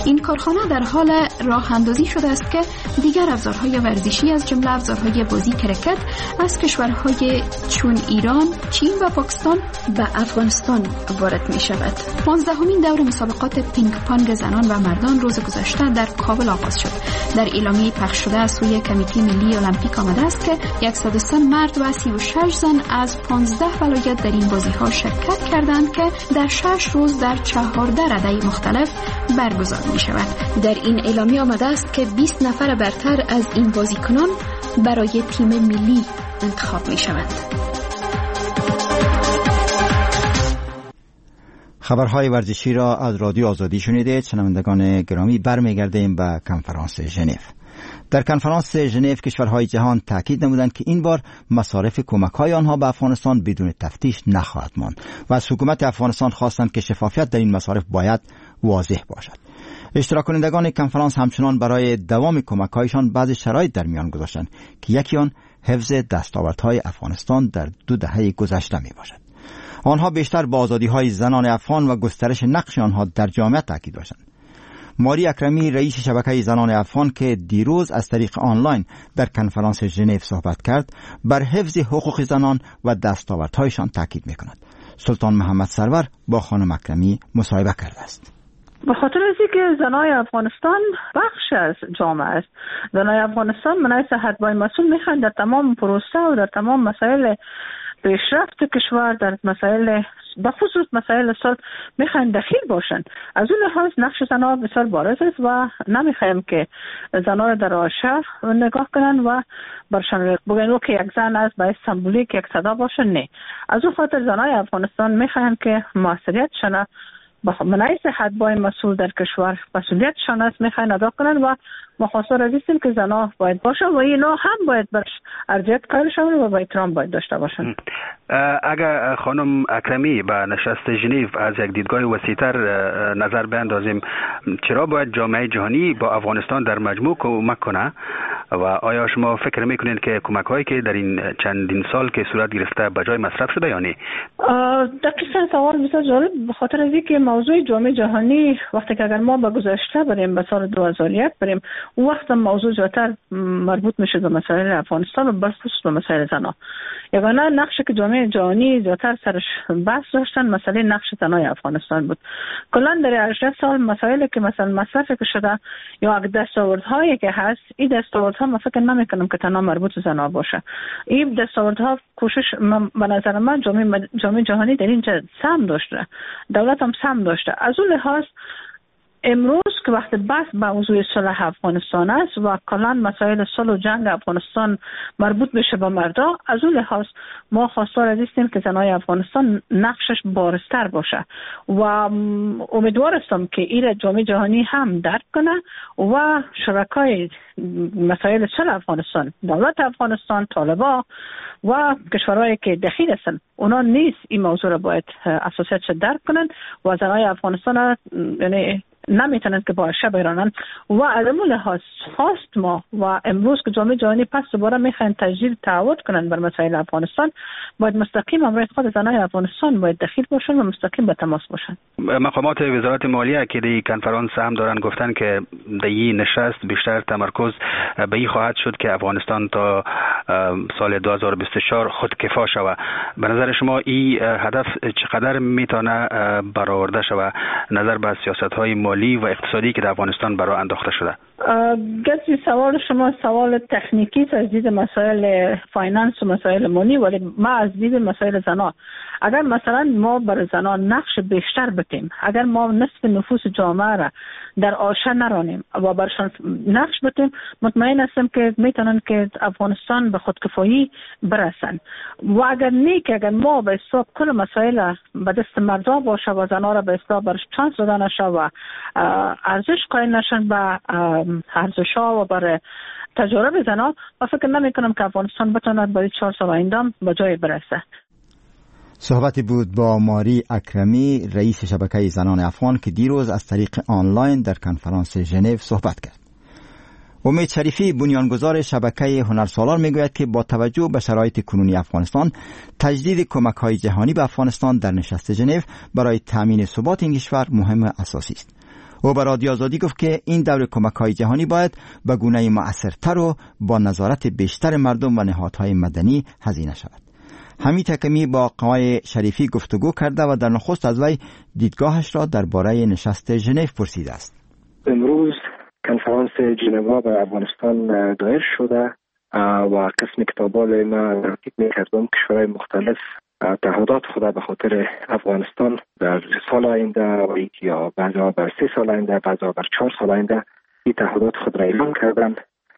این کارخانه در حال راه اندازی شده است که دیگر افزارهای ورزشی از جمله افزارهای بازی کرکت از کشورهای چون ایران، چین و پاکستان به افغانستان وارد می شود. 15مین دور مسابقات پینگ پانگ زنان و مردان روز گذشته در کابل آغاز شد. در اعلامیه پخش شده از سوی کمیته ملی المپیک آمده است که 103 مرد و 36 زن از 15 ولایت در این بازی‌ها شرکت کردند که در 6 روز در 14 رده مختلف برگزار می شود. در این اعلامیه آمده است که 20 نفر برتر از این بازیکنان برای تیم ملی انتخاب می شوند. خبرهای ورزشی را از رادیو آزادی شنیدید. شنوندگان گرامی، برمیگردیم به کنفرانس ژنو. در کنفرانس ژنو کشورهای جهان تاکید نمودند که این بار مصارف کمک‌های آنها به افغانستان بدون تفتیش نخواهد ماند و از حکومت افغانستان خواستند که شفافیت در این مصارف باید واضح باشد. اشتراک کنندگان کنفرانس همچنان برای دوام کمک‌هایشان بعضی شرایط در میان گذاشتند که یکی آن حفظ دستاوردهای افغانستان در 2 دهه گذشته میباشد. آنها بیشتر با آزادی‌های زنان افغان و گسترش نقش آنها در جامعه تاکید داشتند. ماری اکرمی، رئیس شبکه زنان افغان که دیروز از طریق آنلاین در کنفرانس ژنو صحبت کرد، بر حفظ حقوق زنان و دستاوردهایشان تاکید می‌کند. سلطان محمد سرور با خانم اکرمی مصاحبه کرده است. به خاطر از اینکه زنای افغانستان بخش از جامعه است. زنای افغانستان منای صحت بای مسئول میخوان در تمام پروسه و در تمام مسائل پیشرفت کشور، در مسائل بخصوص مسائل صلح میخواین دخیل باشن. از اون لحاظ نقش زنها بسیار بارز است و نمیخوایم که زنها را در آشه نگاه کنن و برشان بگن که یک زن است باید سمبولیک یک صدا باشه. نه، از اون خاطر زنای افغانستان میخواین که مسئولیتشان منای صحت بای مسئول در کشور مسئولیتشان است میخواین ادا کنن و مخاصر عزیزیم که زنها باید باشن و اینا هم باید برش ارجیت قائل شون و با احترام باید داشته باشن. اگر خانم اکرمی به نشست ژنو از یک دیدگاه وسیع‌تر نظر بیندازیم، چرا باید جامعه جهانی با افغانستان در مجموع کمک کنه و آیا شما فکر میکنید که کمک هایی که در این چندین سال که صورت گرفته به جای مصرف شده یا نه؟ دقیقاً سوال بسیار جالب، به خاطر از اینکه موضوع جامعه جهانی وقتی که اگر ما به گذشته بریم به سال 2001 بریم، اون وقت موضوع زیادتر مربوط میشه به مسائل افغانستان و بخصوص به مسائل زنان. یگانه نقشی که جامعه جهانی زیادتر سرش بحث داشتن مسئله نقش زنای افغانستان بود. کلا در 18 سال مسائلی که مثلا مصرف شده یا دستاوردهایی که هست، این دستاوردها من فکر نمیکنم که تنها مربوط به زنها باشه. این دستاوردها کوشش به نظر من جامعه جهانی در اینجا سهم داشته، دولت هم سهم داشته. از اون لحاظ امروز که وقت بحث به موضوع صلح افغانستان است و کلا مسائل صلح و جنگ افغانستان مربوط بشه به مردا، از اون لحاظ ما خواستار هستیم که زنای افغانستان نقشش بارزتر باشه و امیدوار هستم که این جامعه جهانی هم درک کنه و شرکای مسائل صلح افغانستان، دولت افغانستان، طالبان و کشورهایی که دخیل هستن، اونا نیست این موضوع را باید اساسیتش درک کنن و زنای افغانستان یعنی نمیتونند که با شب ایرانن و از اون لحاظ خواست ما و امروز که جامعه جهانی پس دوباره میخواین تجدید تعهد کنن بر مسائل افغانستان، باید مستقیم امروز خود زنای افغانستان باید دخیل باشن و مستقیم به تماس باشن. مقامات وزارت مالیه که در کنفرانس هم دارن گفتن که در این نشست بیشتر تمرکز به این خواهد شد که افغانستان تا سال 2024 خودکفا شود. به نظر شما این هدف چقدر میتونه برآورده شود نظر به سیاست‌های مالی و اقتصادی که در افغانستان برای انداخته شده؟ گرچه سوال شما سوال تکنیکی از دید مسائل فایننس و مسائل مالی، ولی ما از دید مسائل زنان، اگر مثلا ما بر زنان نقش بیشتر بتیم، اگر ما نصف نفوس جامعه را در آشه نرانیم و برشان نقش بتیم، مطمئن هستم که میتونن که افغانستان به خودکفایی برسن. و اگر نه که اگر ما به حساب کل مسائل به دست مردا باشه و زنان را به حساب برش چانس داده نشه و ارزش قائل نشن به ارزش‌ها و برای تجارب زنان، و فکر نمی کنم که افغانستان بتواند برای 4 سال آینده به جای برسه. صحبتی بود با ماری اکرمی، رئیس شبکه زنان افغان که دیروز از طریق آنلاین در کنفرانس ژنو صحبت کرد. امید شریفی، بنیانگذار شبکه هنرسالار، میگوید که با توجه به شرایط کنونی افغانستان، تجدید کمک‌های جهانی به افغانستان در نشست ژنو برای تامین ثبات این کشور مهم اساسی است. او به رادیو آزادی گفت که این دور کمک‌های جهانی باید به گونه مؤثرتر و با نظارت بیشتر مردم و نهادهای مدنی هزینه شود. حمید حکیمی با آقای شریفی گفتگو کرده و در نخست از وی دیدگاهش را درباره نشست ژنو پرسیده است. امروز کنفرانس ژنو به افغانستان دایر شده و قسم کتابال ما تاکید می‌کردم کشورهای مختلف تعهدات خود به خاطر افغانستان در سال آینده و یا بعضا بر 3 سال آینده، بعضا بر 4 سال آینده این تعهدات خود را اعلام کردن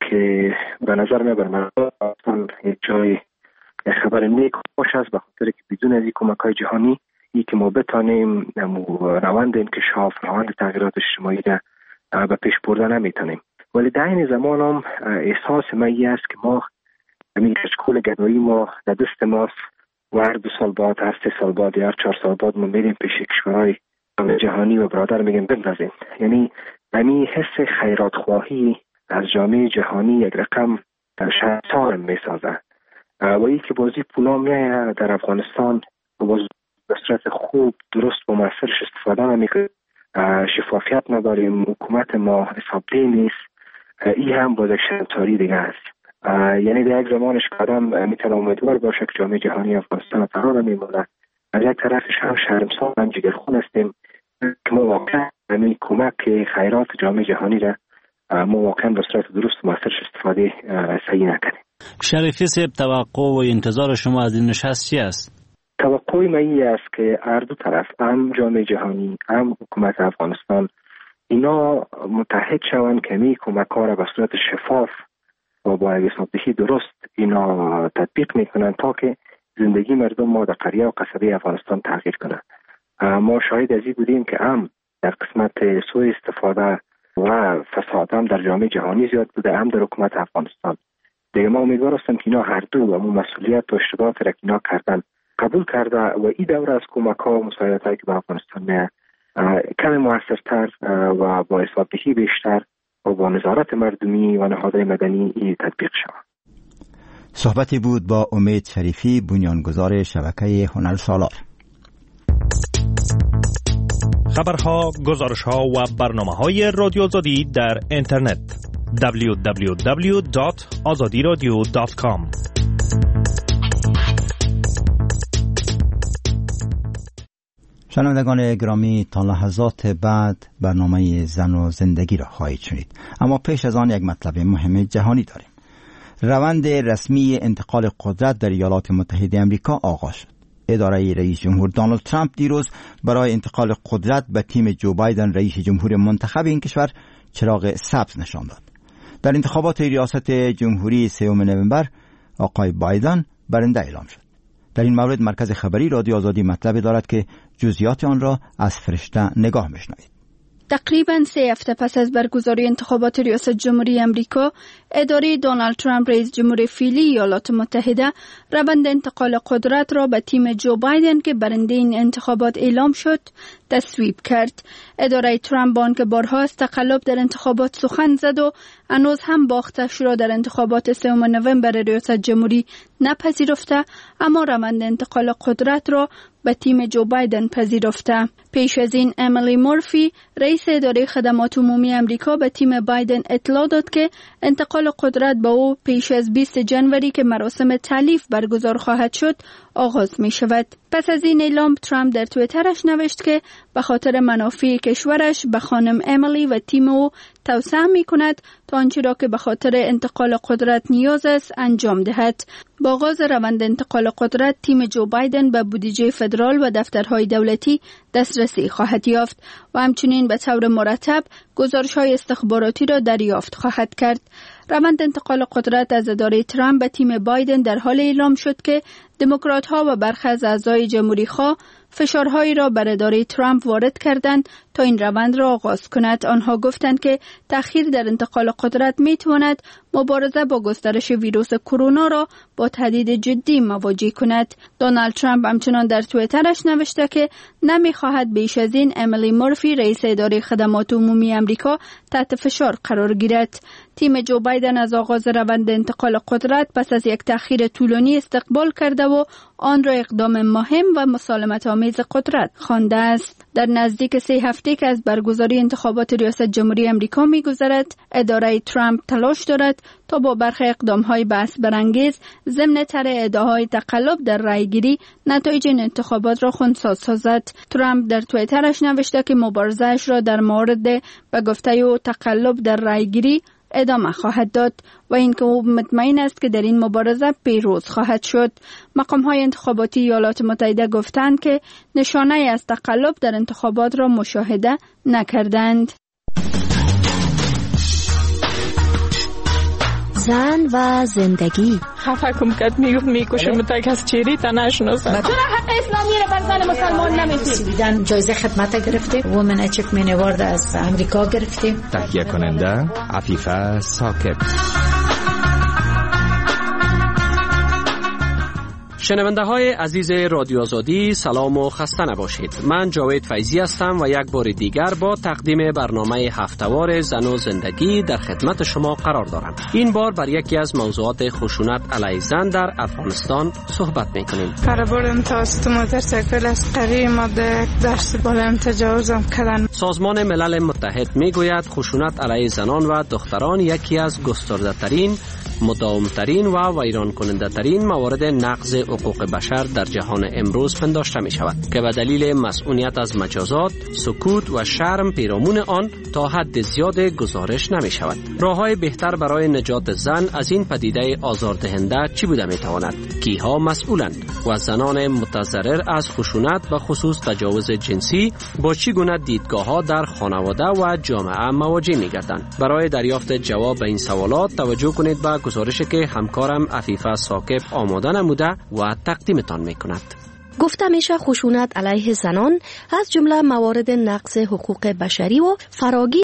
که به نظر من بر مردم یک جای خبر نیک باش است، به خاطر که بدون از این کمک‌های جهانی ای که ما بتانیم روند انکشاف، روند تغییرات اجتماعی را به پیش بردن نمیتونیم. ولی در این زمان هم احساس من است که ما همین کشکول گدایی ما در دست ماست و هر 2 سال بعد، هر 3 سال بعد یا هر 4 سال بعد ما میریم پیش کشورهای جهانی و برادر میگیم بندازیم. یعنی همین حس خیرات خواهی از جامعه جهانی یک رقم شرمسار میسازه و این که بازی پولا میایه در افغانستان و باز به صورت خوب درست و موثرش استفاده نمیکنه، شفافیت نداریم، حکومت ما حسابدهی نیست، این هم باز یک شرمساری دیگه است. یعنی در یک زمانش قدم میتونه امیدوار باشه که جامعه جهانی افغانستان فرار نمیمونه، از یک طرفش هم شرمسار هم جگرخون هستیم که ما واقعا همین کمک خیرات جامعه جهانی را ما واقعا به صورت درست و موثرش استفاده صحیح نکنیم. شریفی صاحب، توقع و انتظار شما از این نشست چی است؟ توقع من این است که هر دو طرف، هم جامعه جهانی هم حکومت افغانستان، اینا متحد شوند که می کمک‌ها را به صورت شفاف و با حسابدهی درست اینا تطبیق میکنن تا که زندگی مردم ما در قریه و قصبه افغانستان تغییر کنه. ما شاهد از این بودیم که هم در قسمت سوء استفاده و فساد هم در جامعه جهانی زیاد بوده، هم در حکومت افغانستان. دیگه ما امیدوار هستیم که اینا هر دو و مسئولیت و اشتباهات را که اینا کردن قبول کرده و این دوره از کمک‌ها و مساعدت‌هایی که به افغانستان میاد کمی موثرتر و با حسابدهی بیشتر و با نظارت مردمی و نهادهای مدنی تطبیق شود. صحبتی بود با امید شریفی، بنیانگذار شبکه هنر سالار. خبرها، گزارش‌ها و برنامه‌های رادیو آزادی در اینترنت www.azadiradio.com. شنوندگان گرامی، تا لحظات بعد برنامه زن و زندگی را خواهید شنید، اما پیش از آن یک مطلب مهم جهانی داریم. روند رسمی انتقال قدرت در ایالات متحده آمریکا آغاز شد. اداره رئیس جمهور دونالد ترامپ دیروز برای انتقال قدرت به تیم جو بایدن رئیس جمهور منتخب این کشور چراغ سبز نشان داد. در انتخابات ریاست جمهوری 3 نوامبر آقای بایدن برنده اعلام شد. در این مورد مرکز خبری رادیو آزادی مطلب دارد که جزئیات آن را از فرشته نگاه می‌شنوید. تقریباً 3 هفته پس از برگزاری انتخابات ریاست جمهوری امریکا، اداره دونالد ترامپ رئیس جمهور فعلی ایالات متحده روند انتقال قدرت را به تیم جو بایدن که برنده این انتخابات اعلام شد تصویب کرد. اداره ترامپ با آنکه بارها از تقلب در انتخابات سخن زد و هنوز هم باختش را در انتخابات 3 نوامبر ریاست جمهوری نپذیرفته، اما روند انتقال قدرت را به تیم جو بایدن پذیرفته. پیش از این امیلی مورفی رئیس اداره خدمات عمومی امریکا به تیم بایدن اطلاع داد که انتقال قدرت به او پیش از 20 جنوری که مراسم تالیف برگزار خواهد شد آغاز می شود. پس از این اعلام ترامپ در توییترش نوشت که به خاطر منافع کشورش به خانم امیلی و تیم او توصیه می کند تا آنچه را که به خاطر انتقال قدرت نیاز است انجام دهد. با آغاز روند انتقال قدرت، تیم جو بایدن به بودجه فدرال و دفترهای دولتی دسترسی خواهد یافت و همچنین به طور مرتب گزارش‌های استخباراتی را دریافت خواهد کرد. روند انتقال قدرت از اداره ترامپ به تیم بایدن در حال اعلام شد که دموکرات‌ها و برخی از اعضای جمهوری‌خواه فشارهایی را بر اداره ترامپ وارد کردند تا این روند را آغاز کند. آنها گفتند که تأخیر در انتقال قدرت می‌تواند مبارزه با گسترش ویروس کرونا را با تهدید جدی مواجه کند. دونالد ترامپ همچنان در توییترش نوشته که نمی‌خواهد بیش از این امیلی مورفی رئیس اداره خدمات عمومی آمریکا تحت فشار قرار گیرد. تیم جو بایدن از آغاز روند انتقال قدرت پس از یک تأخیر طولانی استقبال کرده و آن را اقدام مهم و مسالمت آمیز قدرت خوانده است. در نزدیک 3 هفته که از برگزاری انتخابات ریاست جمهوری آمریکا می‌گذرد، اداره ترامپ تلاش دارد تا با برخی اقدام‌های بحث برانگیز ضمن طرح ادعاهای تقلب در رأیگیری نتایج این انتخابات را خنثی سازد. ترامپ در توییترش نوشته که مبارزه‌اش را در مورد به گفته او تقلب در رأیگیری ادامه خواهد داد و اینکه او مطمئن است که در این مبارزه پیروز خواهد شد. مقام‌های انتخاباتی ایالات متحده گفتند که نشانه از تقلب در انتخابات را مشاهده نکردند. زن و زندگی. خفه کم کد میکشه متک از چیری تا نشناسن. چرا حق اسلامی را بر زن مسلمان نمیدید؟ جایزه خدمت گرفتیم. وومن اچیومنت اوارد از امریکا گرفتیم. تهیه کننده عفیفه ثاقب. شنونده های عزیز رادیو آزادی، سلام و خسته نباشید. من جاوید فیضی هستم و یک بار دیگر با تقدیم برنامه هفتهوار زن و زندگی در خدمت شما قرار دارم. این بار بر یکی از موضوعات خشونت علیه زن در افغانستان صحبت میکنیم. برابر توسط موتورسیکل از قریه ماده دست بالام تجاوزم کردن. سازمان ملل متحد میگوید خشونت علیه زنان و دختران یکی از گسترده ترین، مداومترین و ویران کننده ترین موارد نقض حقوق بشر در جهان امروز پنداشته می شود که به دلیل مسئولیت از مجازات، سکوت و شرم پیرامون آن تا حد زیاد گزارش نمی شود. راه‌های بهتر برای نجات زن از این پدیده آزاردهنده چی بوده می تواند؟ کیها مسئولند و زنان متضرر از خشونت و خصوص تجاوز جنسی با چی گونه دیدگاه‌ها در خانواده و جامعه مواجه می گردند؟ برای دریافت جواب به این سوالات توجه کنید به گزارشی که همکارم عفیفه ثاقب آماده نموده و تقدیمتان میکند. گفته میشه خشونت علیه زنان از جمله موارد نقض حقوق بشری و فراگیر